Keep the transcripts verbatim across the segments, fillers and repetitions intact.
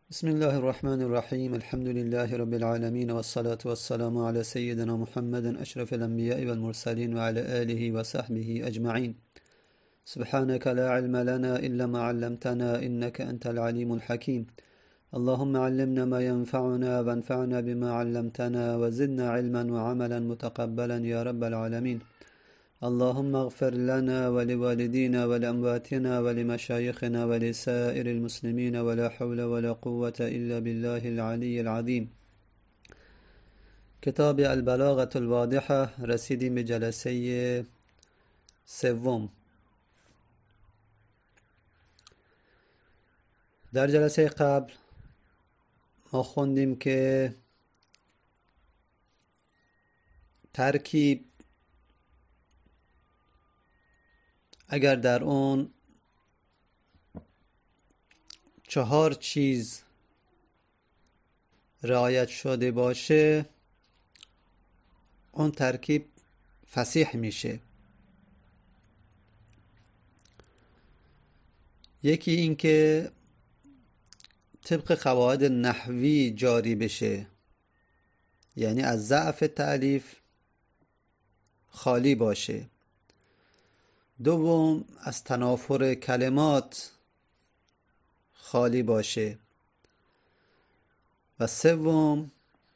بسم الله الرحمن الرحيم الحمد لله رب العالمين والصلاة والسلام على سيدنا محمد أشرف الأنبياء والمرسلين وعلى آله وصحبه أجمعين. سبحانك لا علم لنا إلا ما علمتنا إنك أنت العليم الحكيم. اللهم علمنا ما ينفعنا وانفعنا بما علمتنا وزدنا علما وعملا متقبلا يا رب العالمين. اللهم اغفر لنا ولوالدينا ولأمواتنا ولمشايخنا ولسائر المسلمين ولا حول ولا قوة إلا بالله العلي العظيم. کتاب البلاغة الواضحة، رسیدیم به جلسه سوم. در جلسه قبل ما خوندیم که ترکیب اگر در اون چهار چیز رعایت شده باشه اون ترکیب فصیح میشه. یکی این که طبق قواعد نحوی جاری بشه، یعنی از ضعف تألیف خالی باشه. دوم، از تنافر کلمات خالی باشه. و سوم،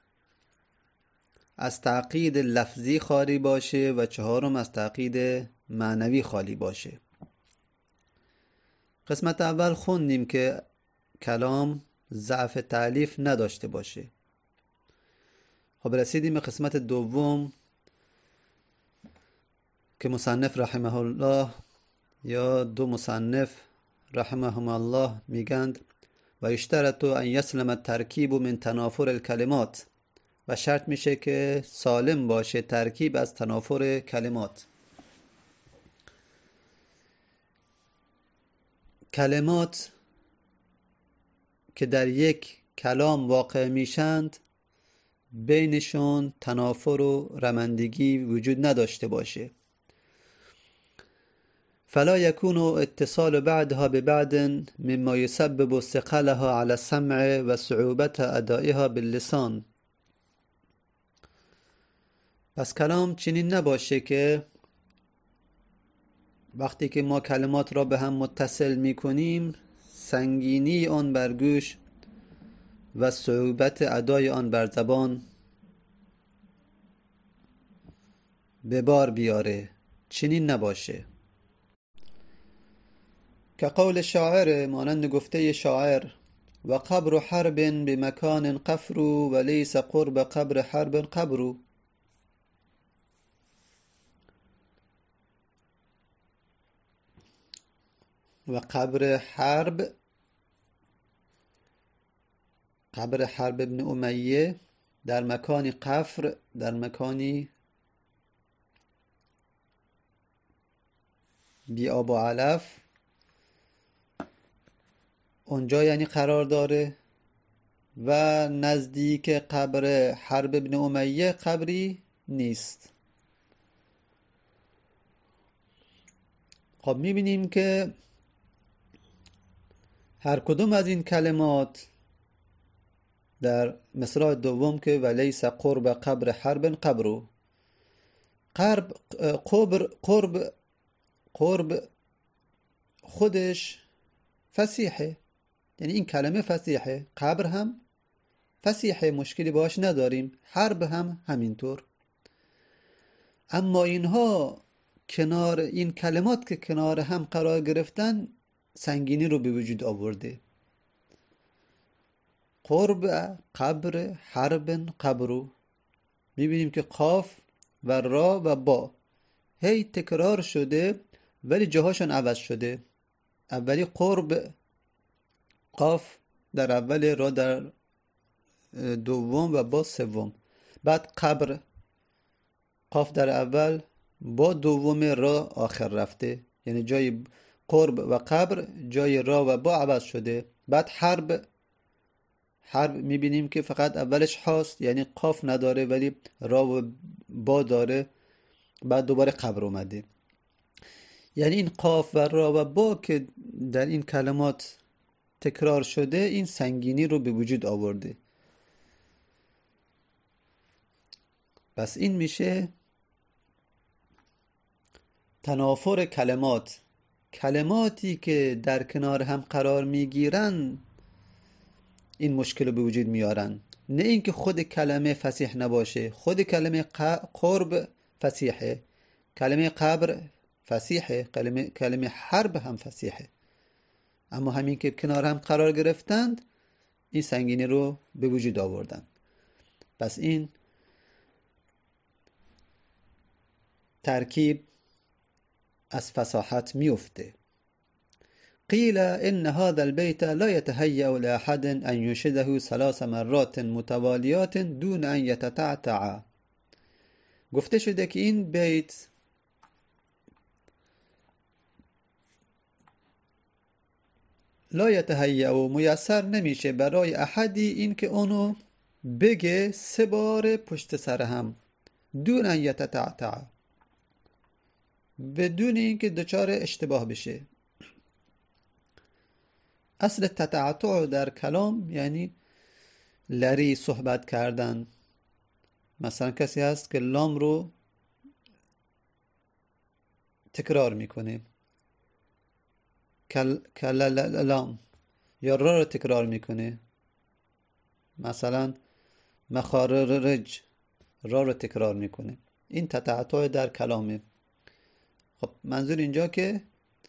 از تعقید لفظی خالی باشه. و چهارم، از تعقید معنوی خالی باشه. قسمت اول خوندیم که کلام ضعف تألیف نداشته باشه. خب رسیدیم به قسمت دوم که مصنف رحمه الله یا دو مصنف رحمهم الله میگند و اشترط ان یسلم الترکیب من تنافر الکلمات، و شرط میشه که سالم باشه ترکیب از تنافر کلمات. کلمات که در یک کلام واقع میشند بینشون تنافر و رمندگی وجود نداشته باشه. فلا يكون اتصال بعدها ببعد مما يسبب ثقلها على السمع و صعوبت ادائها باللسان. پس کلام چنین نباشه که وقتی که ما کلمات را به هم متصل می کنیم سنگینی آن بر گوش و صعوبت ادای آن بر زبان به بار بیاره. چنین نباشه. که قول شاعر، مانند گفته شاعر: و قبر حرب بمکان قفر و لیس قرب قبر حرب قبر. و قبر حرب، قبر حرب ابن امیه در مکانی قفر، در مکانی بی آب و علف اونجا یعنی قرار داره. و نزدیک قبر حرب ابن امیه قبری نیست. خب میبینیم که هر کدوم از این کلمات در مصرع دوم که ولیس قرب قبر حرب قبرو، قرب قبر قرب قرب خودش فصیحه، یعنی این کلمه فصیحه. قبر هم فصیحه، مشکلی باش نداریم. حرب هم همینطور. اما اینها کنار این کلمات که کنار هم قرار گرفتن سنگینی رو به وجود آورده. قرب قبر حرب قبرو، میبینیم که قاف و را و با هی تکرار شده ولی جاهاشون عوض شده. اولی قرب، قاف در اول، را در دوم و با سوم. بعد قبر، قاف در اول، با دوم، را آخر رفته، یعنی جای قرب و قبر جای را و با عوض شده. بعد حرب، حرب میبینیم که فقط اولش هاست، یعنی قاف نداره ولی را و با داره. بعد دوباره قبر اومده. یعنی این قاف و را و با که در این کلمات تکرار شده این سنگینی رو به وجود آورده. پس این میشه تنافر کلمات. کلماتی که در کنار هم قرار میگیرن این مشکل رو به وجود میارن، نه اینکه خود کلمه فصیح نباشه. خود کلمه قرب فصیحه، کلمه قبر فصیحه، کلمه کلمه حرب هم فصیحه، اما همین که کنار هم قرار گرفتند این سنگینی رو به وجود آوردن. پس این ترکیب از فصاحت میفته. قیل ان هذا البيت لا يتهيأ لأحد ان ينشده ثلاث مرات متواليات دون ان يتتعتع. گفته شده که این بیت لا يتهيأ و میسر نمیشه برای احدی این که اونو بگه سه بار پشت سر هم، دون ان يتتعتع، بدون اینکه دچار اشتباه بشه. اصل تتعتع در کلام یعنی لری صحبت کردن. مثلا کسی هست که لام رو تکرار میکنه، کل کل لام، یا را رو تکرار میکنه، مثلا مخارج را رو تکرار میکنه. این تتعتع در کلامه. خب منظور اینجا که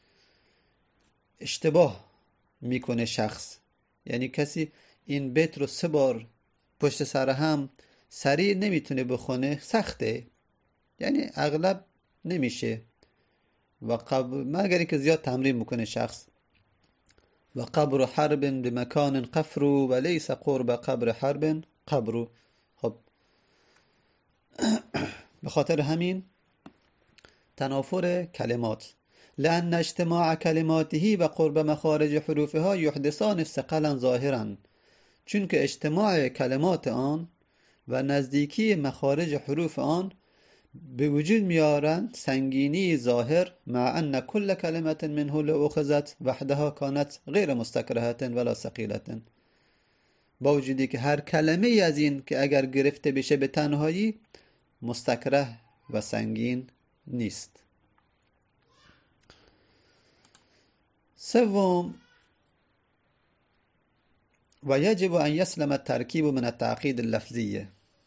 اشتباه میکنه شخص، یعنی کسی این بیت رو سه بار پشت سر هم سریع نمیتونه بخونه، سخته، یعنی اغلب نمیشه و قبر، مگر اینکه زیاد تمرین میکنه شخص. و قبر حرب بمکان قفر و لیس قرب قبر حرب قبر. خب به خاطر همین تنافر کلمات، لأن اجتماع کلماته و قرب مخارج حروفها یحدثان ثقلا ظاهرا، چون که اجتماع کلمات آن و نزدیکی مخارج حروف آن به وجود میارن سنگینی ظاهر، مع ان کل کلمه منه لو اخذت وحدها كانت غیر مستکرهه ولا ثقیله. با وجودی که هر کلمه از این که اگر گرفته بشه به تنهایی مستکره و سنگین نیست. سوم، و یجب ان یسلم الترکیب من التعقید اللفظیه.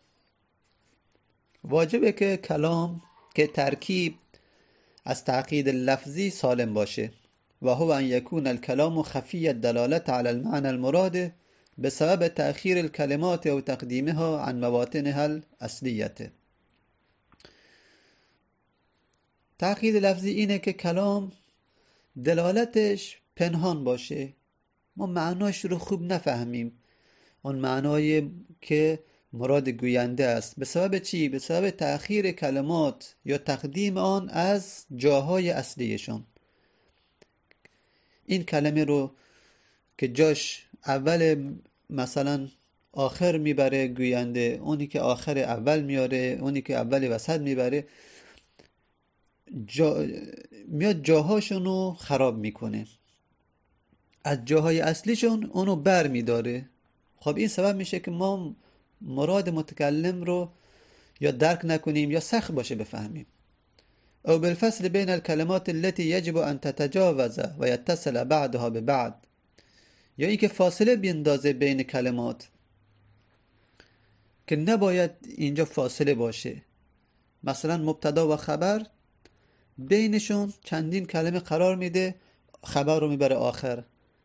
واجبه که کلام که ترکیب از تعقید لفظی سالم باشه. و هو ان یکون الکلام خفی الدلالة على المعنى المراد بسبب تأخیر الکلمات او تقدیمها عن مواطنها الاصلیه. تعقید لفظی اینه که کلام دلالتش پنهان باشه، ما معناش رو خوب نفهمیم، اون معنایی که مراد گوینده است. به سبب چی؟ به سبب تأخیر کلمات یا تقدیم آن از جاهای اصلیشان. این کلمه رو که جاش اول مثلا آخر میبره گوینده، اونی که آخر اول میاره، اونی که اول وسط میبره، جا... میاد جاهاشونو خراب میکنه، از جاهای اصلیشون اونو بر میداره. خب این سبب میشه که ما مراد متکلم رو یا درک نکنیم یا سخت باشه بفهمیم. او بالفصل بین الکلمات التي يجب ان تتجاوز و يتصل بعدها ببعد، یا اینکه فاصله بیندازه بین کلمات که نباید اینجا فاصله باشه. مثلا مبتدا و خبر بینشون چندین کلمه قرار میده، خبر رو میبره آخر.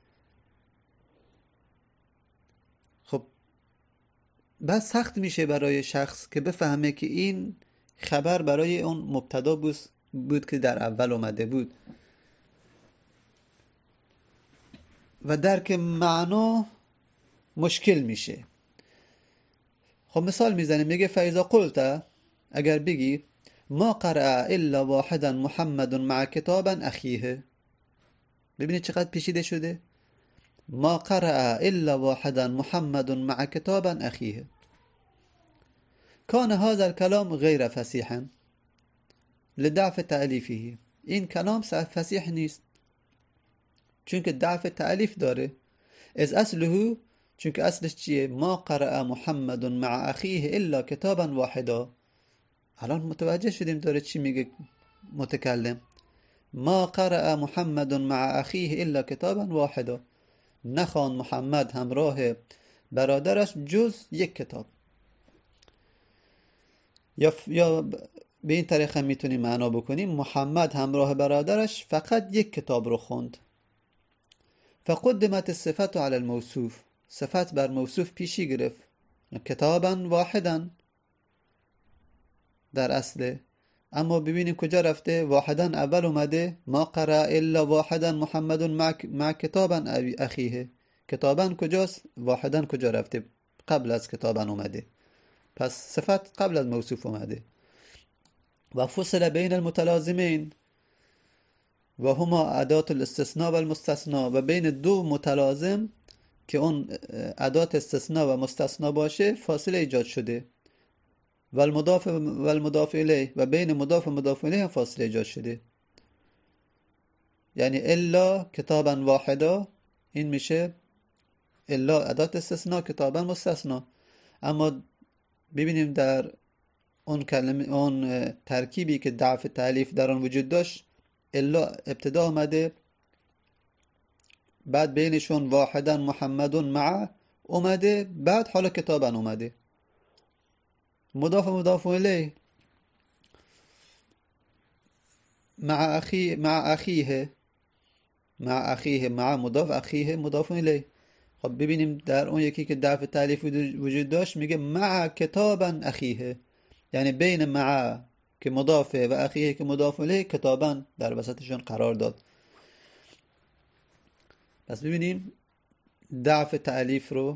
خب بعد سخت میشه برای شخص که بفهمه که این خبر برای اون مبتدا بود, بود که در اول اومده بود و درک معنا مشکل میشه. خب مثال میزنه، میگه فاذا قلت، اگر بگی ما قرأ الا واحدا محمد مع کتابا اخیه. ببینید چقدر پیچیده شده. ما قرأ الا واحدا محمد مع کتابا اخیه، کان هذا الكلام غیر فصیحا لضعف تألیفه. این کلام فصیح نیست چون که ضعف تألیف داره. از اصله، چون که اصلش چیه؟ ما قرأ محمد مع اخیه الا کتابا واحدا. الان متوجه شدیم داره چی میگه متکلم. ما قرأ محمد مع اخیه الا کتابا واحدا، نخوان محمد همراه برادرش جز یک کتاب. یا یا به این طریق هم میتونیم معنا بکنیم محمد همراه برادرش فقط یک کتاب رو خوند. فقدمت الصفت علی الموصوف، صفت بر موصوف پیشی گرفت. کتابا واحدا در اصله، اما ببینیم کجا رفته. واحدا اول اومده، ما قرأ الا واحدا محمد مع, مع کتابا اخیه. کتابا کجاست؟ واحدا کجا رفته؟ قبل از کتابا اومده، پس صفت قبل از موصوف اومده. و فصل بین المتلازمین و هما ادات الاستثناء و المستثناء، و بین دو متلازم که اون ادات استثناء و مستثناء باشه فاصله ایجاد شده. و المضاف و المضاف الیه، و بین مضاف و مضاف الیه هم فاصله ایجاد شده. یعنی الا کتابا واحدا، این میشه الا ادات استثناء، کتابا مستثناء. اما ببینیم در اون کلمه، اون ترکیبی که ضعف تألیف در آن وجود داشت، الا ابتدا اومده، بعد بینشون واحدا محمد مع اومده، بعد حالا کتابا اومده. مضاف و مضاف الیه مع اخی مع اخیه مع اخیه مع مضاف اخیه مضاف الیه. خب ببینیم در اون یکی که ضعف تألیف وجود داشت میگه مع کتابا اخیه، یعنی بین مع که مضافه و اخیه که مضاف الیه کتابا در وسطشون قرار داد. پس ببینیم ضعف تألیف رو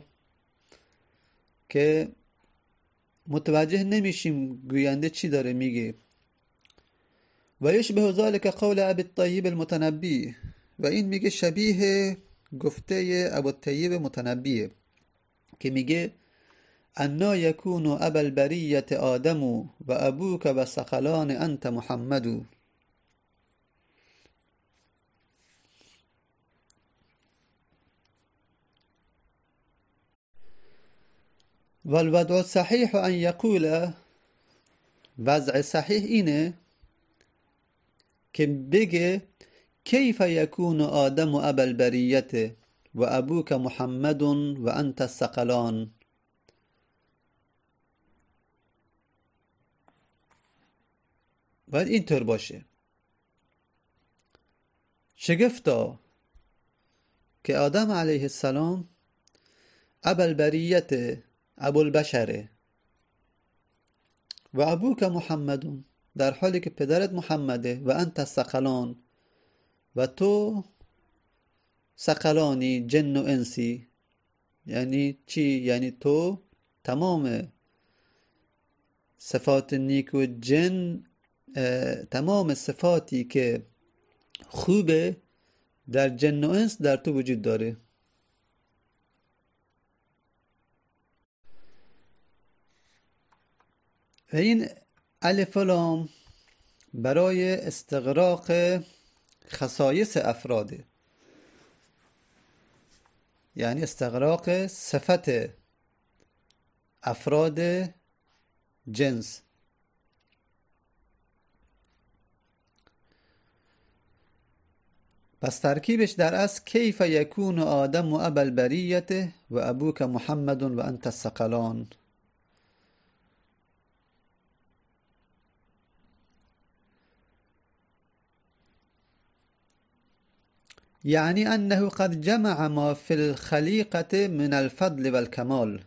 که متوجه نمیشیم گوینده چی داره میگه. و یشبه ذلك قول ابی الطیب المتنبی، و این میگه شبیه گفته ابو الطیب متنبیه که میگه انا یکون ابا البریة آدم و ابوک و ثقلان انت محمد. والوضع صحیح ان یقول، وضع صحیح اینه که بگه کیف یکون آدم ابا البریة و ابوک محمد و انت الثقلان. باید اینطور باشه. شگفتا که آدم علیه السلام ابا البریة، ابو البشره، و ابوک محمد، در حالی که پدرت محمده، و انت الثقلان، و تو ثقلانی جن و انسی. یعنی چی؟ یعنی تو تمام صفات نیک و جن، تمام صفاتی که خوبه در جن و انس در تو وجود داره. و این الف و لام برای استغراق خصایص افراده، یعنی استغراق صفت افراد جنس. پس ترکیبش در اصل کیف یکون آدم و ابا البریة و ابوک محمد و انت الثقلان. یعنی انه قد جمع ما فی الخلیقة من الفضل والکمال.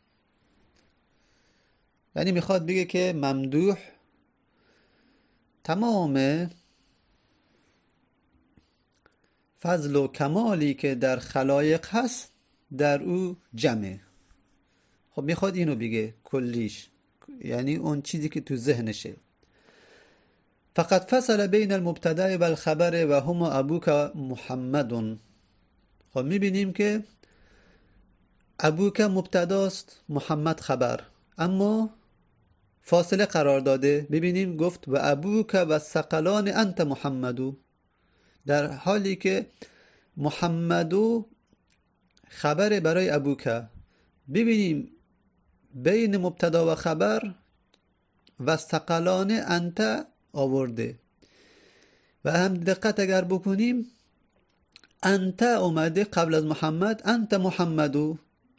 یعنی میخواد بگه که ممدوح تمام فضل و کمالی که در خلایق هست در او جمعه. خب میخواد اینو بگه کلیش، یعنی اون چیزی که تو ذهنشه. فقط فصل بین المبتدا و الخبر و هما ابوک محمد. خب میبینیم که ابوک مبتداست، محمد خبر، اما فاصله قرار داده. ببینیم گفت و ابوک و ثقلان انت محمدو، در حالی که محمدو خبر برای ابوک. ببینیم بین مبتدا و خبر و ثقلان انت آورده و هم دقت اگر بکنیم انت اومده قبل از محمد، انت محمدو،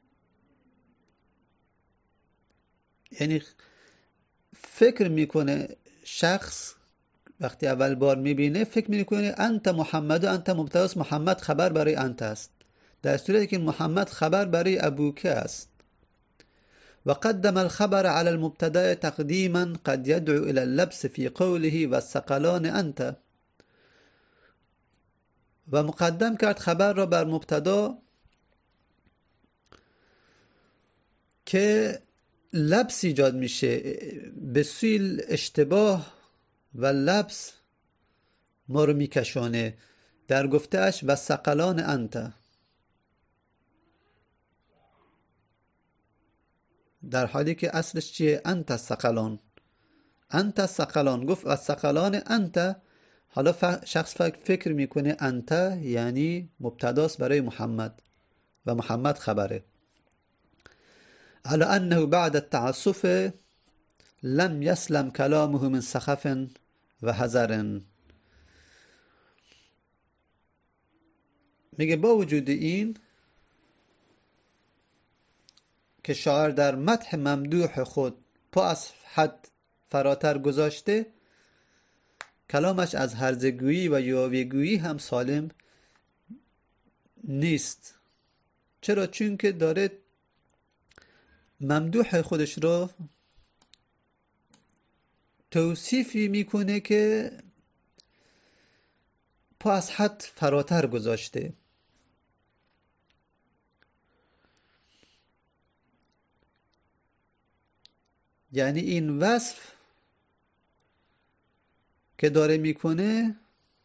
یعنی فکر میکنه شخص وقتی اول بار میبینه فکر میکنه انت محمدو، انت مبتداست، محمد خبر برای انت است، در صورتی که محمد خبر برای ابوک است. و قدم الخبر على المبتدا تقدیما قد يدعو الى اللبس في قوله و الثقلان انت، و مقدم کرد خبر را بر مبتدا که لبس ایجاد میشه، به سوی اشتباه و لبس ما رو میکشانه در گفتهش و ثقلان انت، در حالی که اصلش چیه؟ انت ثقلان، انت ثقلان گفت و ثقلان انت. حالا شخص فکر میکنه انت یعنی مبتداست برای محمد و محمد خبره. على انه بعد التعسف لم يسلم كلامه من سخف و حذر. میگه با وجود این که شاعر در مدح ممدوح خود پا از حد فراتر گذاشته، کلامش از هرزگویی و یاوه‌گویی هم سالم نیست. چرا؟ چون که داره ممدوح خودش رو توصیفی میکنه که پا از حد فراتر گذاشته. یعنی این وصف که داره میکنه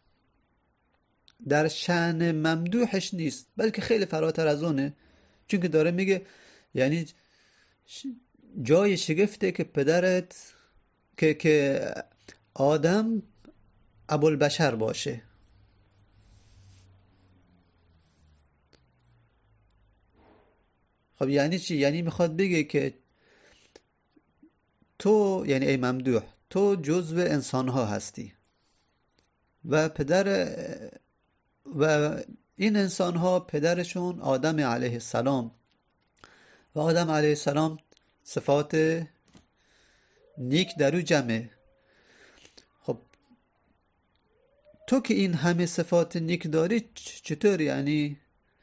در شأن ممدوحش نیست، بلکه خیلی فراتر از اونه، چون که داره میگه یعنی جای شگفته که پدرت که که آدم ابوالبشر باشه. خب یعنی چی؟ یعنی میخواد بگه که تو، یعنی ای ممدوح، تو جزو انسان ها هستی و پدر و این انسان ها پدرشون آدم علیه السلام و آدم علیه السلام صفات نیک در او جمعه. خب تو که این همه صفات نیک داری چطور یعنی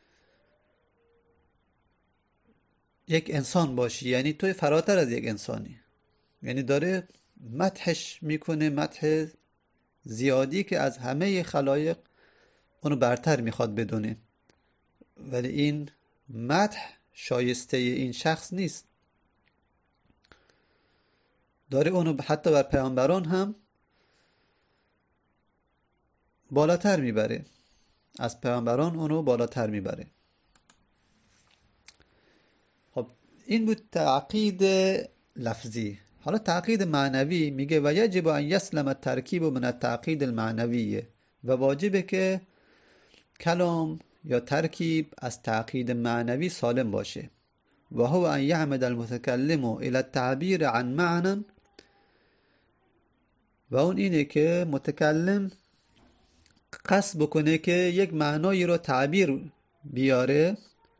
یک انسان باشی؟ یعنی توی فراتر از یک انسانی. یعنی داره مدحش میکنه، مدح زیادی که از همه خلایق اونو برتر میخواد بدونه، ولی این مدح شایسته این شخص نیست. داره اونو حتی بر پیامبران هم بالاتر میبره، از پیامبران اونو بالاتر میبره. خب این بود تعقید لفظی. حالا تعقید معنوی میگه و یجب ان یسلم الترکیب من التعقید المعنوی، و واجبه که کلام یا ترکیب از تعقید معنوی سالم باشه. و هو ان یعمد المتکلم الى التعبیر عن معنی، و اون اینه که متکلم قصد بکنه که یک معنایی رو تعبیر بیاره،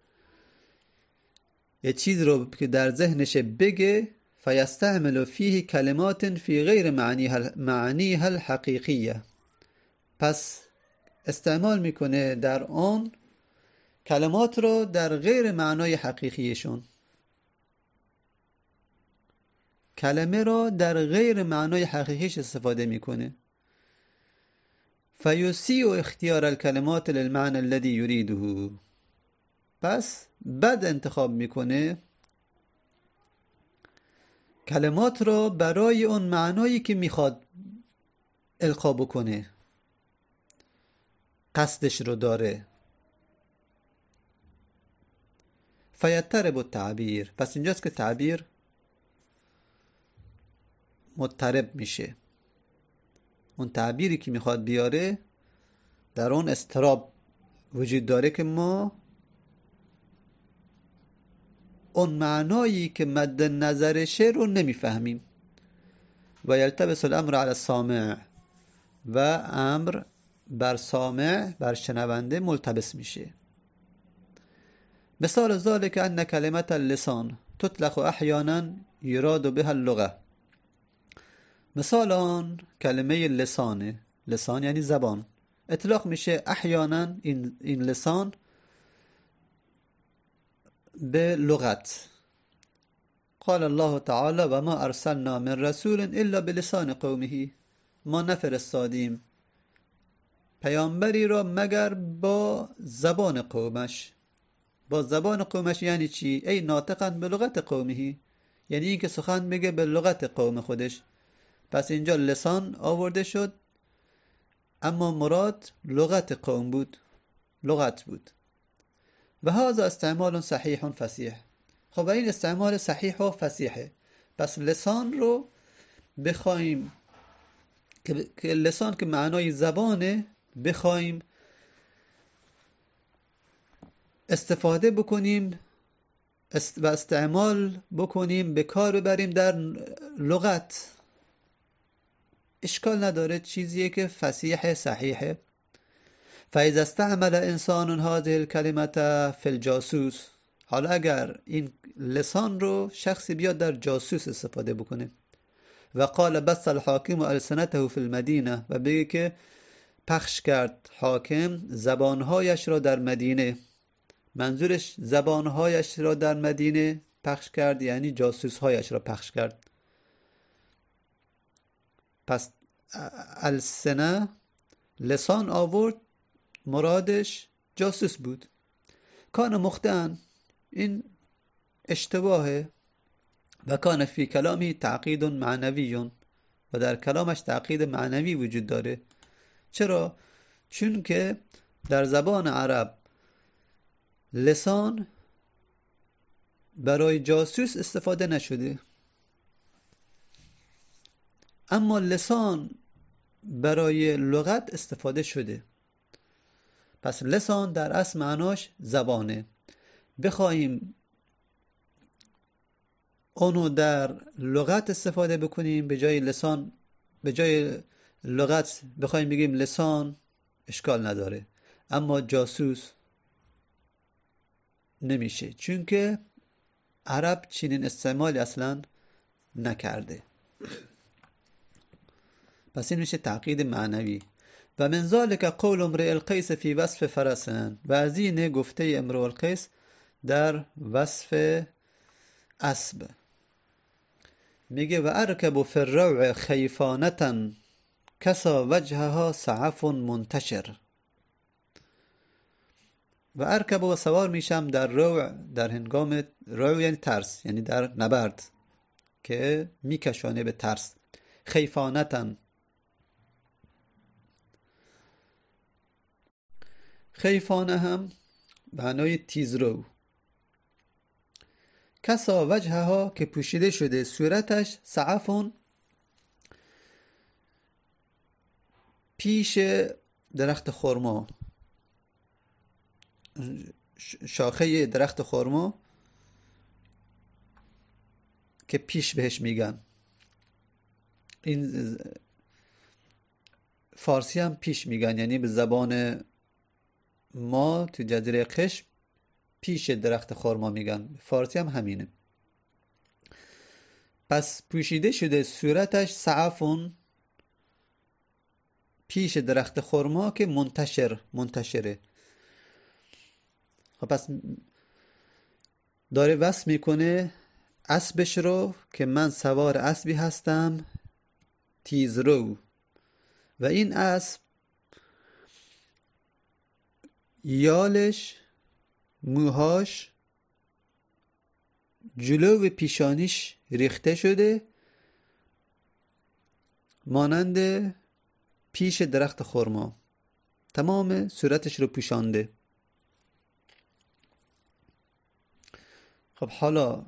یه چیز رو که در ذهنش بگه، فیستعمل فیه کلمات فی غیر معنیها الحقیقیه، پس استعمال میکنه در آن کلمات رو در غیر معنای حقیقیشون، کلمه را در غیر معنای حقیقیش استفاده میکنه. فیسیء اختیار الکلمات للمعنى الذي یریده، پس بد انتخاب میکنه کلمات را برای اون معنایی که میخواد القا بکنه، قصدش رو داره. فیضطرب التعبیر، پس اینجاست که تعبیر مضطرب میشه. اون تعبیری که میخواد بیاره در اون اضطراب وجود داره که ما اون معنایی که مد نظرشه رو نمیفهمیم. و یلتبس الامر علی السامع، و امر بر سامع، بر شنونده ملتبس میشه. مثال ذلك ان کلمت اللسان تطلق احیانا یراد بها اللغه. مثال آن کلمه لسانه، لسان یعنی زبان، اطلاق میشه احیانا این, این لسان به لغت. قال الله تعالی و ما ارسلنا من رسول الا بلسان قومه، ما نفرستادیم پیامبری را مگر با زبان قومش. با زبان قومش یعنی چی؟ ای ناطقا به لغت قومه، یعنی این که سخن بگه به لغت قوم خودش. پس اینجا لسان آورده شد اما مراد لغت قوم بود، لغت بود. و هذا استعمال صحیح فصیح. خب این استعمال صحیح و فصیحه. پس لسان رو بخوایم که لسان که معنای زبانه بخوایم استفاده بکنیم و استعمال بکنیم، به کار ببریم در لغت، اشکال نداره، چیزیه که فصیح صحیحه. فاذا استعمل انسان هذه الكلمه فی الجاسوس، حالا اگر این لسان رو شخصی بیاد در جاسوس استفاده بکنه، و قال بث الحاکم السنته فی المدینه، و بگه که پخش کرد حاکم زبانهایش را در مدینه، منظورش زبانهایش را در مدینه پخش کرد یعنی جاسوسهایش را پخش کرد. پس السنه لسان آورد، مرادش جاسوس بود. کان مخطئا، این اشتباهه. و کان فی کلامی تعقید معنوی، و در کلامش تعقید معنوی وجود داره. چرا؟ چون که در زبان عرب لسان برای جاسوس استفاده نشده، اما لسان برای لغت استفاده شده. پس لسان در اصل معناش زبانه. بخوایم اونو در لغت استفاده بکنیم به جای لسان، به جای لغت بخوایم بگیم لسان، اشکال نداره. اما جاسوس نمیشه، چون که عرب چنین استعمالی اصلا نکرده. پس این میشه تعقید معنوی. و من ذلك قول امرئ القیس فی وصف فرسن، و از این گفته امرئ القیس در وصف اسب. میگه و ارکب فی الروع خیفانة کسا وجهها سعف منتشر. و ارکب و سوار میشم در روع، در هنگام روع یعنی ترس، یعنی در نبرد که میکشانه به ترس. خیفانة، خیفانه هم معنای تیزرو. کسا وجهها که پوشیده شده صورتش، سعفون پیش درخت خرما، شاخه درخت خرما که پیش بهش میگن. این فارسی هم پیش میگن، یعنی به زبان ما تو جزیره قشم پیش درخت خرما میگن، فارسی هم همینه. پس پوشیده شده صورتش سعفون پیش درخت خرما که منتشر، منتشره. خب پس داره وصف میکنه اسبش رو که من سوار اسبی هستم تیزرو، و این اسب یالش، موهاش، جلو پیشانیش ریخته شده مانند پیش درخت خرما، تمام صورتش رو پوشانده. خب حالا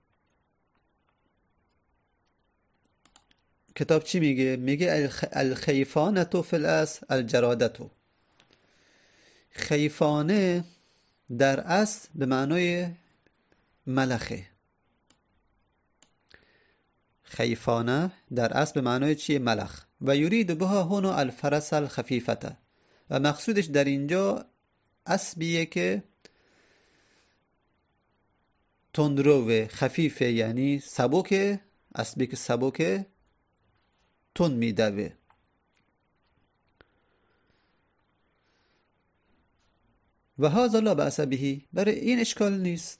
کتاب چی میگه؟ میگه الخیفانه فی الاصل الجرادتو. خیفانه در اصل به معنای ملخه. خیفانه در اصل به معنای چیه؟ ملخ. و یرید بها هنا الفرس الخفیفته، و مقصودش در اینجا اسبیه که تندرو، خفیفه یعنی سبکه، اسبی که سبکه تند میدوه. و هذا لا بأس به، برای این اشکال نیست.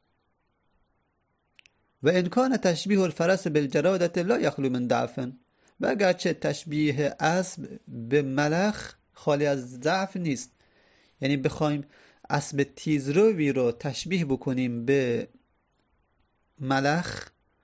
و ان کان تشبیه الفرس بالجرادة لا یخلو من ضعف، و اگرچه تشبیه اسب به ملخ خالی از ضعف نیست، یعنی بخوایم اسب تیزروی رو تشبیه بکنیم به ملخ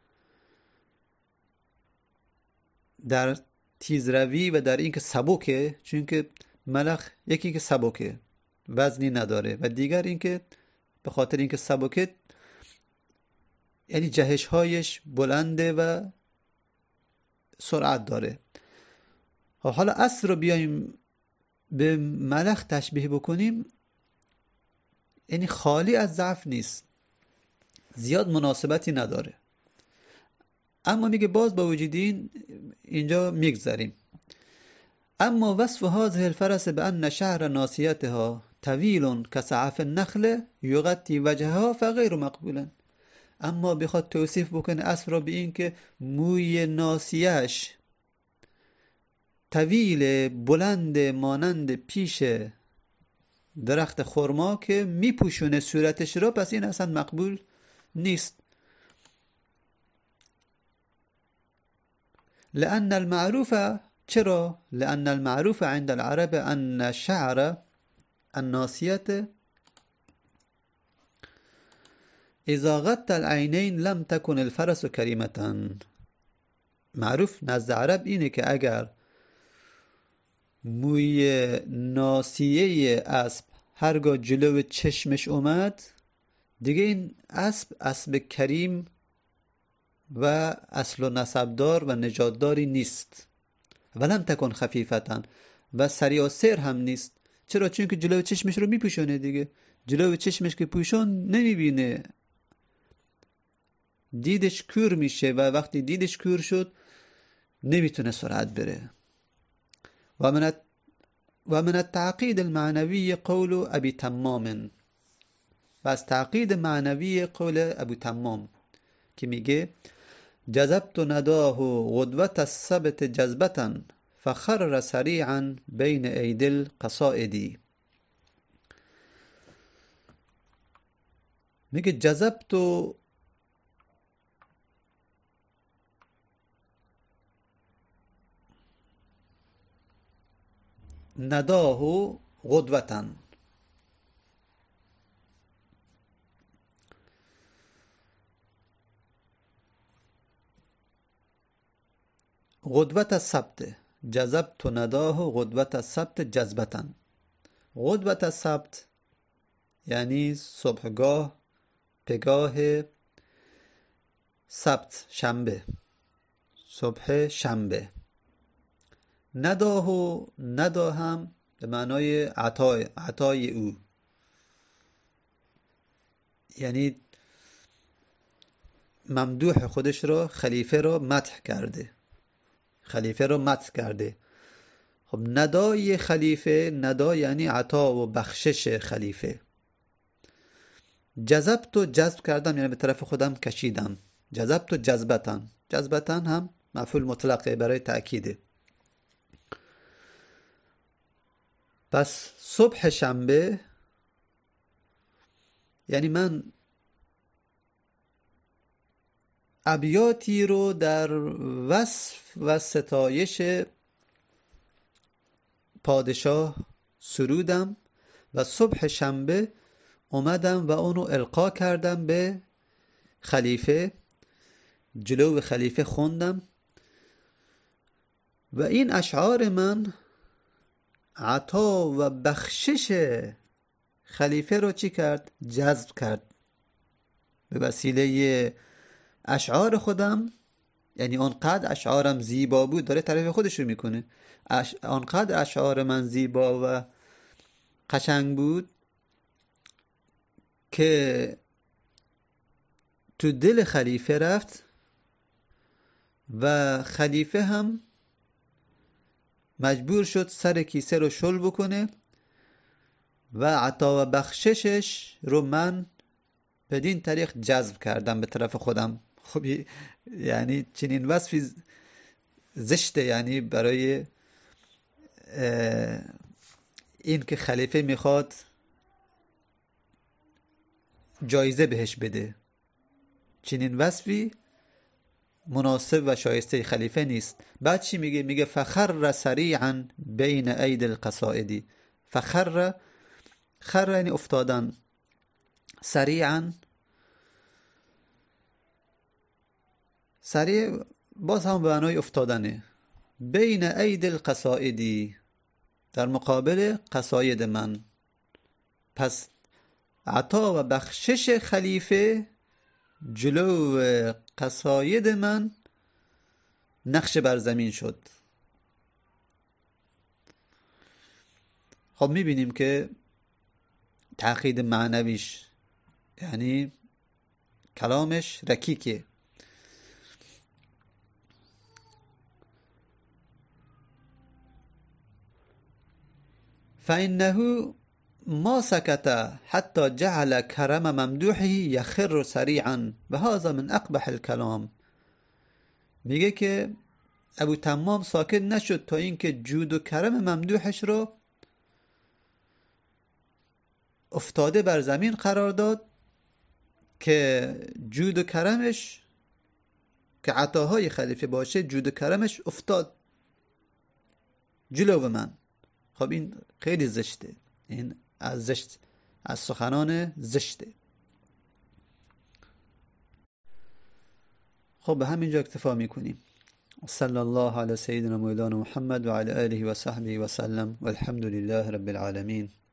در تیزروی و در اینکه سبکه، چون که ملخ یکی که سبکه وزنی نداره و دیگر اینکه به خاطر اینکه سبکه یعنی جهش هایش بلنده و سرعت داره. حالا اسب رو بیایم به ملخ تشبیه بکنیم، یعنی خالی از ضعف نیست، زیاد مناسبتی نداره. اما میگه باز با وجود این اینجا میگذاریم. اما وصف هذه الفرس بأن شعر ناصیتها طویل كسعف النخل یغطی وجهها فغیر مقبولا. اما بخواد توصیف بکنه اسب را به این که موی ناصیهش طویل، بلند، مانند پیش درخت خرما که میپوشونه صورتش را، پس این اصلا مقبول نیست. لأن المعروف، چرا؟ لأن المعروف عند العرب أن شعر الناصية إذا غطى العينين لم تكن الفرس كريمة. معروف نزد عرب اینه که اگر موی ناصیه اسب هرگاه جلو چشمش اومد، دیگه این اسب اسب کریم و اصل و نسبدار و نژادداری نیست. ولم تکن خفیفتن، و سریع سیر هم نیست. چرا؟ چون که جلو چشمش رو میپوشونه دیگه. جلو چشمش که پوشون نمیبینه، دیدش کور میشه و وقتی دیدش کور شد نمیتونه سرعت بره. و من و من التعقید المعنوی قول ابی تمام، و از تعقید معنوی قول ابو تمام که میگه جذبت نداه غدوة السبت جذبة فخر سریعا بین ایدی القصائدی. میگه جذبت نداه غدوة، غدوة السبت جذبت نداه غدوة السبت جذبة. غدوة السبت یعنی صبحگاه، پگاه سبت شنبه، صبح شنبه. نداه و ندا هم به معنای عطای عطای او، یعنی ممدوح خودش را، خلیفه را مدح کرده، خلیفه را مدح کرده. خب ندای خلیفه، ندا یعنی عطا و بخشش خلیفه. جذبت و جذب کردم یعنی به طرف خودم کشیدم. جذبت و جذبتن، جذبتن هم مفعول مطلقه برای تأکیده. پس صبح شنبه یعنی من ابیاتی رو در وصف و ستایش پادشاه سرودم و صبح شنبه اومدم و اونو القا کردم به خلیفه، جلو خلیفه خوندم و این اشعار من عطا و بخشش خلیفه رو چی کرد؟ جذب کرد. به وسیله اشعار خودم، یعنی آنقدر اشعارم زیبا بود، داره تعریف خودش رو میکنه، اش... آنقدر اشعار من زیبا و قشنگ بود که تو دل خلیفه رفت و خلیفه هم مجبور شد سر کیسه رو شل بکنه و عطا و بخششش رو من بدین طریق جذب کردم به طرف خودم. خب یعنی چنین وصفی زشته، یعنی برای این که خلیفه میخواد جایزه بهش بده، چنین وصفی مناسب و شایسته خلیفه نیست. بعد چی میگه؟ میگه فخر سریعا بین اید القصائدی. فخر، خر یعنی افتادن، سریعا سریع باز هم به معنای افتادنه. بین اید القصائدی، در مقابل قصاید من. پس عطا و بخشش خلیفه جلو قصاید من نقش بر زمین شد. خب میبینیم که تعقید معنویش، یعنی کلامش رکیکه. فإنه ما سكت حتى جعل كرم ممدوحه يخر سريعا و هذا من اقبح الكلام. میگه که ابو تمام ساکت نشد تا اینکه جود و کرم ممدوحش رو افتاده بر زمین قرار داد، که جود و کرمش که عطاهای خلیفه باشه، جود و کرمش افتاد جلو من. خب این خیلی زشته، این از زشت، از سخنان زشته. خب به همینجا اکتفا میکنیم. صلی الله علی سیدنا مولانا محمد و علی آله و صحبه و سلم والحمد لله رب العالمین.